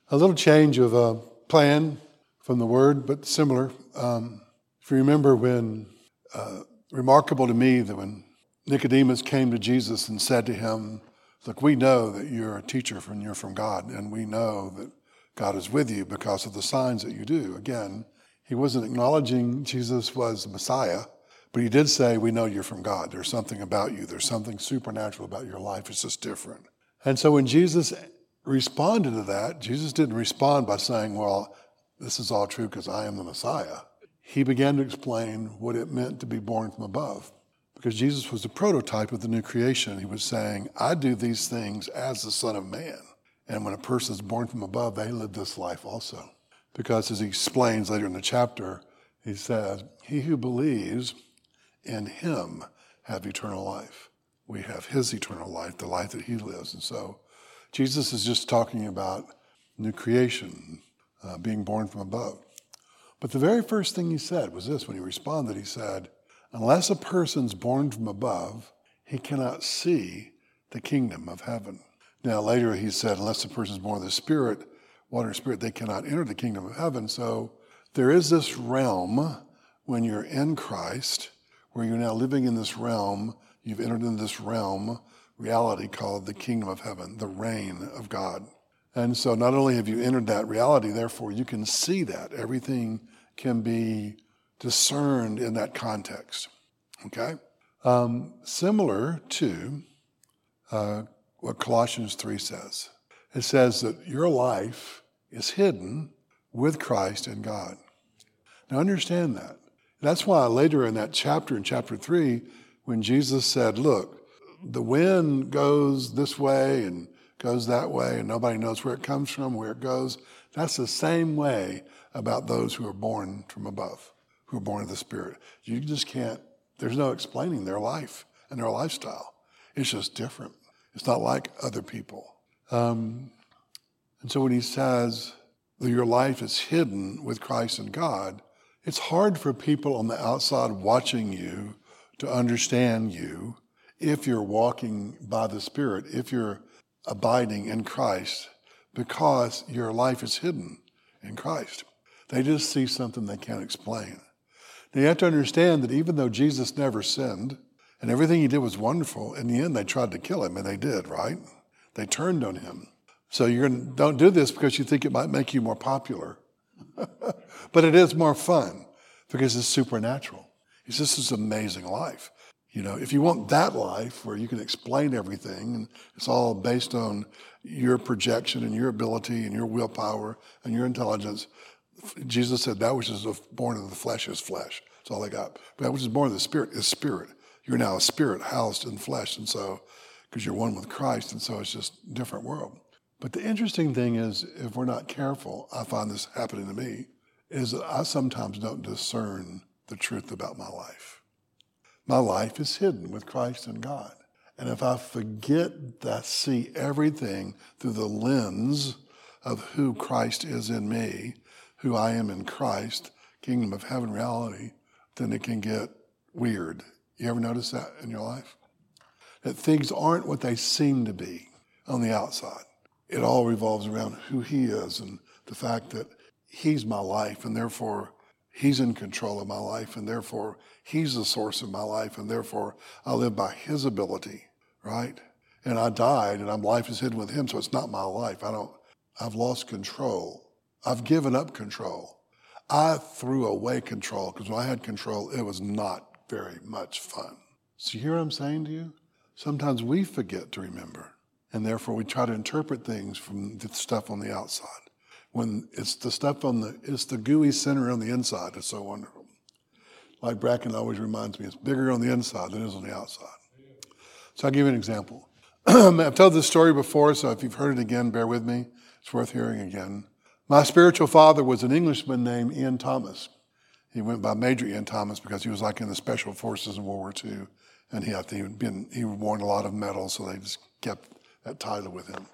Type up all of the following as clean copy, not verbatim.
A little change of a plan from the word, but similar. If you remember remarkable to me that when Nicodemus came to Jesus and said to him, look, we know that you're a teacher and you're from God, and we know that God is with you because of the signs that you do. Again, he wasn't acknowledging Jesus was the Messiah, but he did say, we know you're from God. There's something about you. There's something supernatural about your life. It's just different. And so when Jesus responded to that, Jesus didn't respond by saying, well, this is all true because I am the Messiah. He began to explain what it meant to be born from above. Because Jesus was the prototype of the new creation. He was saying, I do these things as the Son of Man. And when a person is born from above, they live this life also. Because as he explains later in the chapter, he says, he who believes in him have eternal life. We have his eternal life, the life that he lives. And so Jesus is just talking about new creation, being born from above. But the very first thing he said was this. When he responded, he said, unless a person's born from above, he cannot see the kingdom of heaven. Now later he said, unless a person's born of the Spirit, water and Spirit, they cannot enter the kingdom of heaven. So there is this realm when you're in Christ, where you're now living in this realm, you've entered into this realm, reality called the kingdom of heaven, the reign of God. And so not only have you entered that reality, therefore you can see that. Everything can be discerned in that context, okay? Similar to what Colossians 3 says. It says that your life is hidden with Christ in God. Now understand that. That's why later in that chapter, in chapter 3, when Jesus said, look, the wind goes this way and goes that way, and nobody knows where it comes from, where it goes. That's the same way about those who are born from above, who are born of the Spirit. You just can't, there's no explaining their life and their lifestyle. It's just different. It's not like other people. And so when he says that your life is hidden with Christ in God, it's hard for people on the outside watching you to understand you if you're walking by the Spirit, if you're abiding in Christ, because your life is hidden in Christ. They just see something they can't explain. Now you have to understand that even though Jesus never sinned, and everything he did was wonderful, in the end they tried to kill him, and they did, right? They turned on him. So don't do this because you think it might make you more popular. But it is more fun because it's supernatural. It's just this amazing life. You know, if you want that life where you can explain everything and it's all based on your projection and your ability and your willpower and your intelligence, Jesus said that which is born of the flesh is flesh. That's all they got. But that which is born of the Spirit is spirit. You're now a spirit housed in flesh, and so, because you're one with Christ, and so it's just a different world. But the interesting thing is, if we're not careful, I find this happening to me, is that I sometimes don't discern the truth about my life. My life is hidden with Christ and God. And if I forget to see everything through the lens of who Christ is in me, who I am in Christ, kingdom of heaven reality, then it can get weird. You ever notice that in your life? That things aren't what they seem to be on the outside. It all revolves around who he is and the fact that he's my life, and therefore he's in control of my life, and therefore he's the source of my life, and therefore I live by his ability, right? And I died, and my life is hidden with him, so it's not my life. I've lost control. I've given up control. I threw away control, because when I had control, it was not very much fun. So you hear what I'm saying to you? Sometimes we forget to remember, and therefore we try to interpret things from the stuff on the outside. When it's the stuff it's the gooey center on the inside that's so wonderful. Like Bracken always reminds me, it's bigger on the inside than it is on the outside. So I'll give you an example. I've told this story before, so if you've heard it again, bear with me. It's worth hearing again. My spiritual father was an Englishman named Ian Thomas. He went by Major Ian Thomas because he was like in the special forces in World War II. And he won a lot of medals, so they just kept that title with him.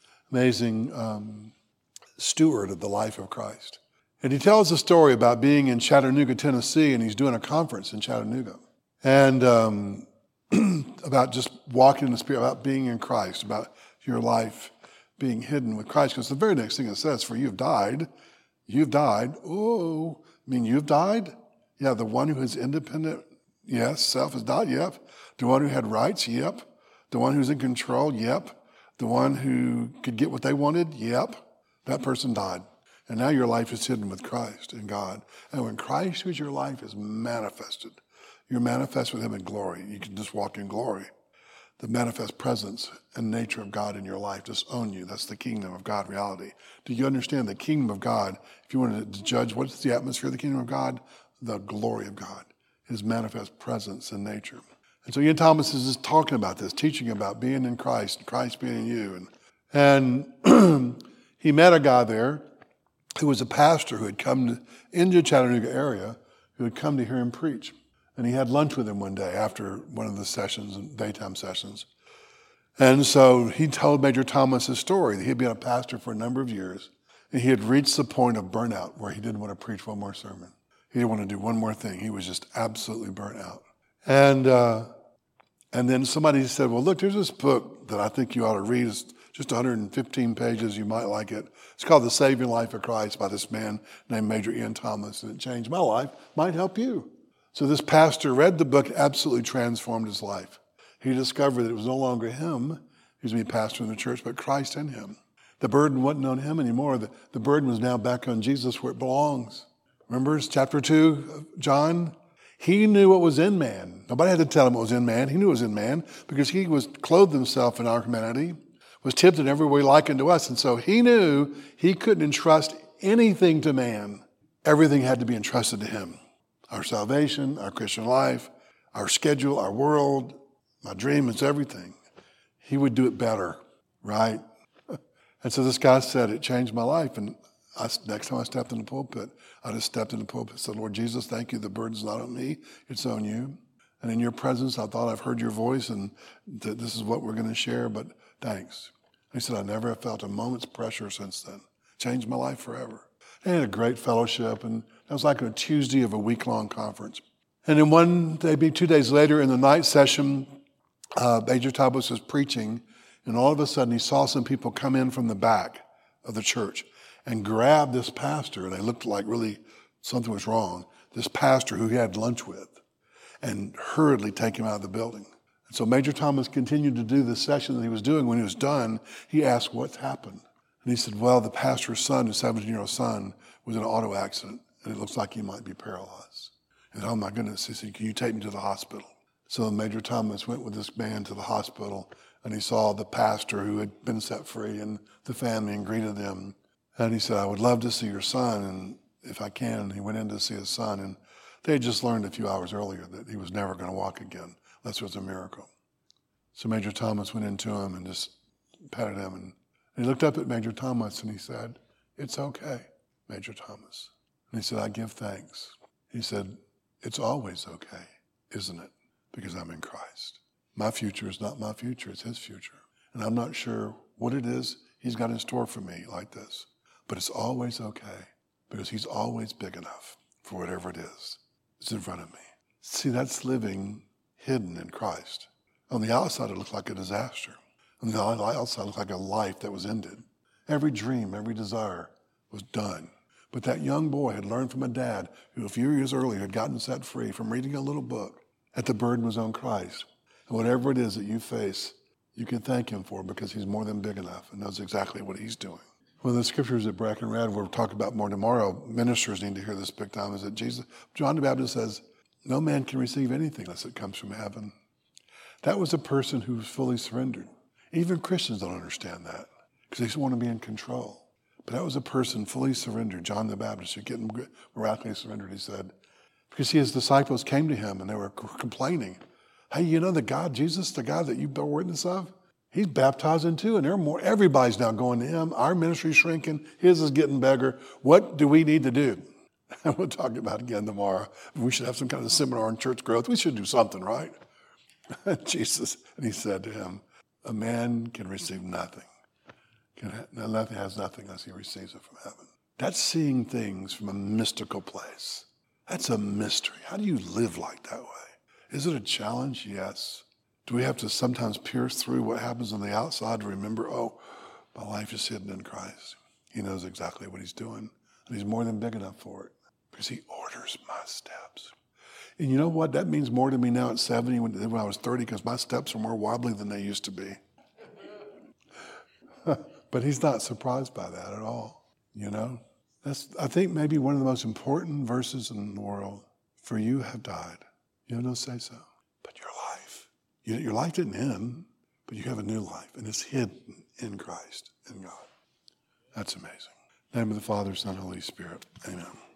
Amazing steward of the life of Christ. And he tells a story about being in Chattanooga, Tennessee, and he's doing a conference in Chattanooga. And about just walking in the Spirit, about being in Christ, about your life being hidden with Christ. Because the very next thing it says, for you've died. You've died. Oh, I mean, you've died? Yeah, the one who is independent, yes, self has died, yep. The one who had rights, yep. The one who's in control, yep. The one who could get what they wanted, yep. That person died. And now your life is hidden with Christ in God. And when Christ, who's your life, is manifested, you're manifest with him in glory. You can just walk in glory. The manifest presence and nature of God in your life just own you. That's the kingdom of God reality. Do you understand the kingdom of God? If you wanted to judge what's the atmosphere of the kingdom of God, the glory of God, his manifest presence and nature. And so Ian Thomas is just talking about this, teaching about being in Christ, Christ being in you. And he met a guy there who was a pastor who had come into the Chattanooga area, who had come to hear him preach. And he had lunch with him one day after one of the sessions, daytime sessions. And so he told Major Thomas his story. He had been a pastor for a number of years, and he had reached the point of burnout where he didn't want to preach one more sermon. He didn't want to do one more thing. He was just absolutely burnt out. And then somebody said, well, look, there's this book that I think you ought to read. It's just 115 pages. You might like it. It's called The Saving Life of Christ by this man named Major Ian Thomas, and it changed my life. Might help you. So this pastor read the book, absolutely transformed his life. He discovered that it was no longer him who was being pastor in the church, but Christ in him. The burden wasn't on him anymore. The burden was now back on Jesus where it belongs. Remember chapter 2 of John? He knew what was in man. Nobody had to tell him what was in man. He knew what was in man because he was clothed himself in our humanity, was tempted in every way like unto us. And so he knew he couldn't entrust anything to man. Everything had to be entrusted to him. Our salvation, our Christian life, our schedule, our world, my dream, it's everything. He would do it better, right? And so this guy said, it changed my life. And next time I stepped in the pulpit, I just stepped in the pulpit and said, Lord Jesus, thank you. The burden's not on me, it's on you. And in your presence, I thought I've heard your voice and that this is what we're going to share, but thanks. He said, I never have felt a moment's pressure since then. Changed my life forever. They had a great fellowship, and that was like a Tuesday of a week-long conference. And then maybe 2 days later in the night session, Major Thomas was preaching, and all of a sudden he saw some people come in from the back of the church and grab this pastor, and they looked like really something was wrong, this pastor who he had lunch with, and hurriedly take him out of the building. And so Major Thomas continued to do the session that he was doing. When he was done, he asked, what's happened? And he said, well, the pastor's son, his 17-year-old son, was in an auto accident, and it looks like he might be paralyzed. And oh my goodness, he said, can you take me to the hospital? So Major Thomas went with this man to the hospital, and he saw the pastor who had been set free and the family and greeted them. And he said, I would love to see your son, and if I can. And he went in to see his son, and they had just learned a few hours earlier that he was never going to walk again, unless it was a miracle. So Major Thomas went into him and just petted him, and he looked up at Major Thomas and he said, it's okay, Major Thomas. And he said, I give thanks. He said, it's always okay, isn't it? Because I'm in Christ. My future is not my future, it's his future. And I'm not sure what it is he's got in store for me like this. But it's always okay because he's always big enough for whatever it is that's in front of me. See, that's living hidden in Christ. On the outside, it looked like a disaster. On the outside, it looked like a life that was ended. Every dream, every desire was done. But that young boy had learned from a dad who a few years earlier had gotten set free from reading a little book that the burden was on Christ. And whatever it is that you face, you can thank him for because he's more than big enough and knows exactly what he's doing. One of the scriptures that Bracken read, we'll talk about more tomorrow, ministers need to hear this big time, is that John the Baptist says, no man can receive anything unless it comes from heaven. That was a person who was fully surrendered. Even Christians don't understand that because they just want to be in control. But that was a person fully surrendered, John the Baptist, who getting miraculously surrendered, he said, because his disciples came to him and they were complaining. Hey, you know the God, Jesus, the God that you bear witness of? He's baptizing too, and everybody's now going to him. Our ministry's shrinking. His is getting bigger. What do we need to do? And we'll talk about it again tomorrow. We should have some kind of seminar on church growth. We should do something, right? Jesus, and he said to him, a man can receive nothing. Nothing has nothing unless he receives it from heaven. That's seeing things from a mystical place. That's a mystery. How do you live like that way? Is it a challenge? Yes. Do we have to sometimes pierce through what happens on the outside to remember, oh, My life is hidden in Christ. He knows exactly what he's doing, and he's more than big enough for it because he orders my steps. And you know what? That means more to me now at 70 than when I was 30 because my steps are more wobbly than they used to be. But he's not surprised by that at all, you know? That's, I think, maybe one of the most important verses in the world. For you have died. You have no say-so. But your life, your life didn't end, but you have a new life, and it's hidden in Christ, in God. That's amazing. In the name of the Father, Son, and Holy Spirit. Amen.